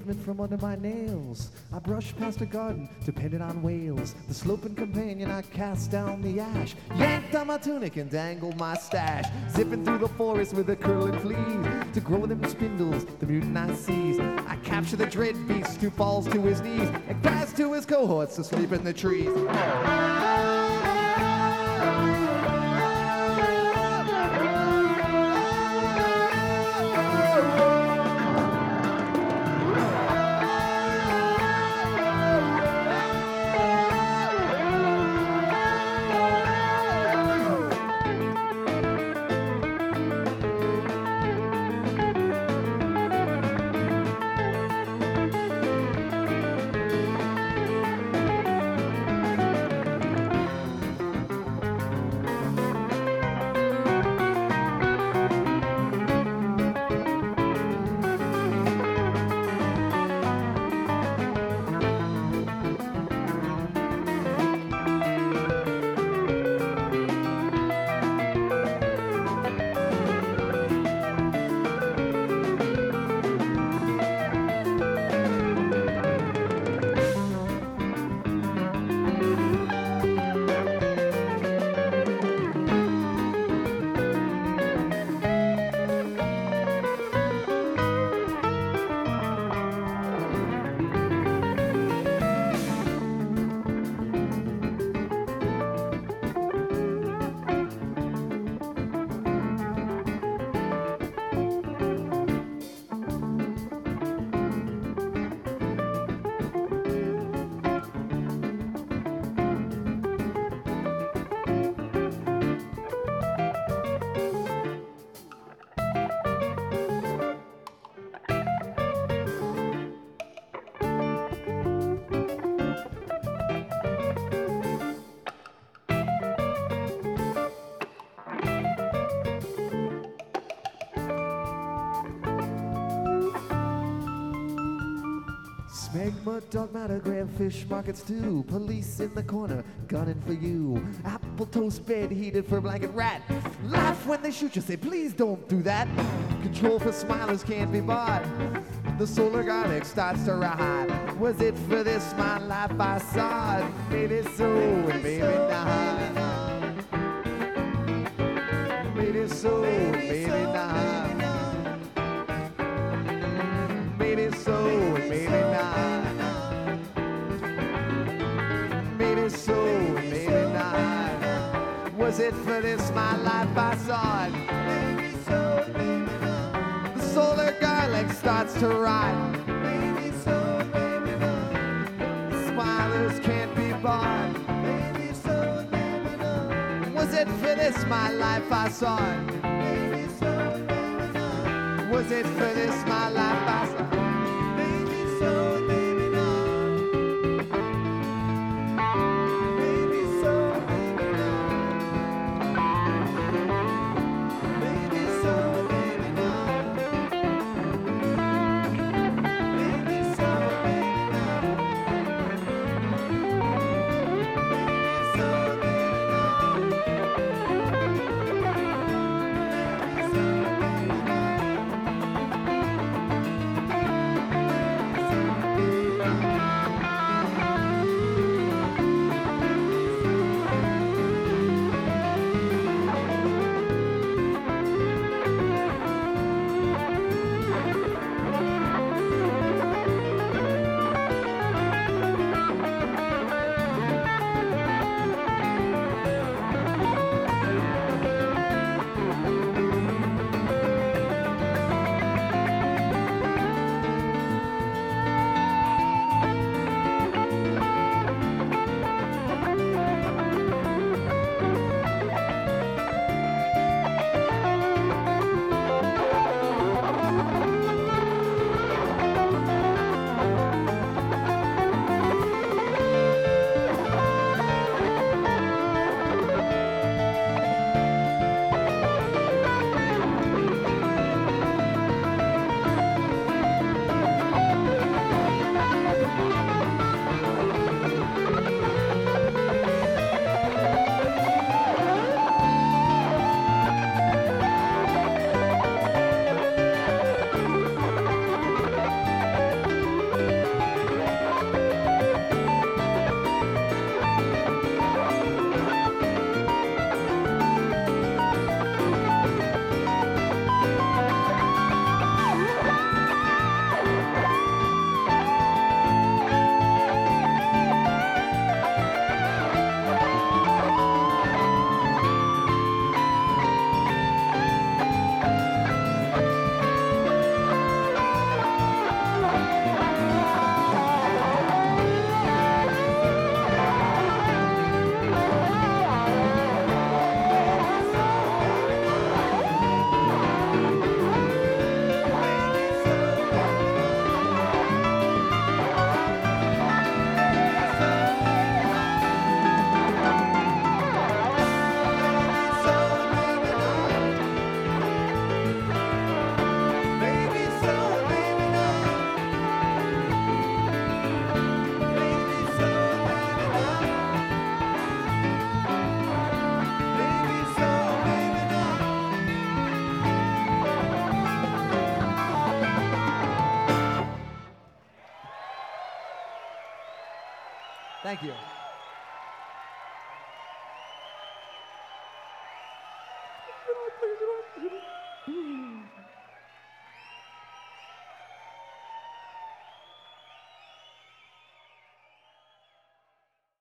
pavement from under my nails. I brush past a garden dependent on whales. The sloping companion I cast down the ash. Yanked on my tunic and dangled my stash. Zipping through the forest with a curling fleas. To grow them spindles, the mutant I seize. I capture the dread beast who falls to his knees and cries to his cohorts to sleep in the trees. Smegma, dog matter, grab fish markets too. Police in the corner, gunning for you. Apple toast bed heated for blanket rat. Laugh when they shoot you, say please don't do that. Control for smilers can't be bought. The solar garlic starts to ride. Was it for this my life I saw it? Maybe so, and maybe not. Maybe so, and maybe not. Maybe so, and maybe not. Maybe so, and maybe not. Was it for this my life I saw it? Maybe so, maybe not. The solar garlic starts to ride. Maybe so, maybe not. The smilers can't be bought. Maybe so, maybe not. Was it for this my life I saw it? Maybe so, maybe not. Was it for this my life I saw it? Maybe so, maybe not. Maybe so, maybe not. Maybe so, maybe not. Maybe so, maybe not. Maybe so, maybe not. Maybe so, maybe not. Thank you.